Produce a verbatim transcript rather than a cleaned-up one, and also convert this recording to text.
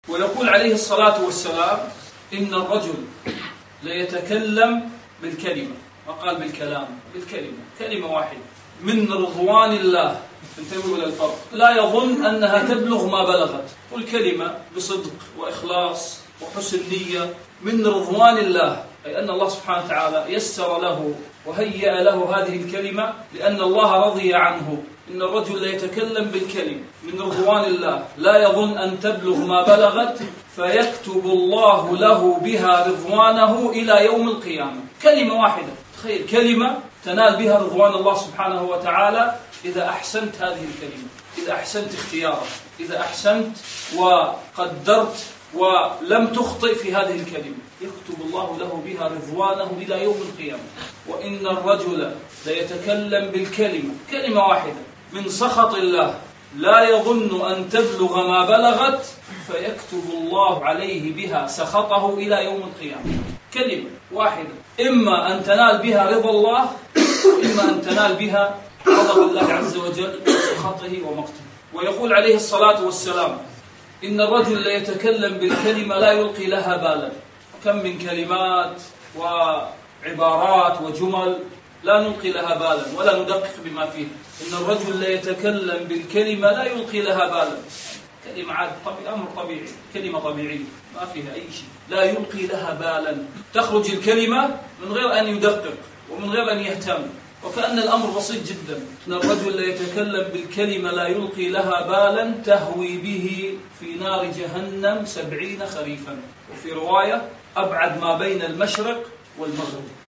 ويقول عليه الصلاة والسلام: إن الرجل ليتكلم بالكلمة، وقال بالكلام، بالكلمة، كلمة واحدة من رضوان الله. انتبهوا إلى الفرق، لا يظن أنها تبلغ ما بلغت، والكلمة بصدق وإخلاص وحسن نية من رضوان الله، أي أن الله سبحانه وتعالى يسر له وهيأ له هذه الكلمة لأن الله رضي عنه. إن الرجل ليتكلم بالكلمة من رضوان الله لا يظن أن تبلغ ما بلغت فيكتب الله له بها رضوانه إلى يوم القيامة. كلمة واحدة، تخيل، كلمة تنال بها رضوان الله سبحانه وتعالى إذا أحسنت هذه الكلمة، إذا أحسنت اختيارها، إذا أحسنت وقدرت ولم تخطئ في هذه الكلمة، يكتب الله له بها رضوانه إلى يوم القيامة. وإن الرجل ليتكلم بالكلمة، كلمة واحدة من سخط الله لا يظن أن تبلغ ما بلغت فيكتب الله عليه بها سخطه إلى يوم القيامة. كلمة واحدة، إما أن تنال بها رضا الله، إما أن تنال بها غضب الله عز وجل وسخطه ومقته. ويقول عليه الصلاة والسلام: إن الرجل ليتكلم بالكلمة لا يلقي لها بالا. كم من كلمات وعبارات وجمل لا نلقي لها بالا ولا ندقق بما فيه. إن الرجل ليتكلم بالكلمة لا يلقي لها بالا، كلمة عاد طبيعي، أمر طبيعي، كلمة طبيعية ما فيها أي شيء، لا يلقي لها بالا، تخرج الكلمة من غير أن يدقق ومن غير أن يهتم، وكأن الأمر بسيط جدا. إن الرجل ليتكلم بالكلمة لا يلقي لها بالا تهوي به في نار جهنم سبعين خريفا، وفي رواية: أبعد ما بين المشرق والمغرب.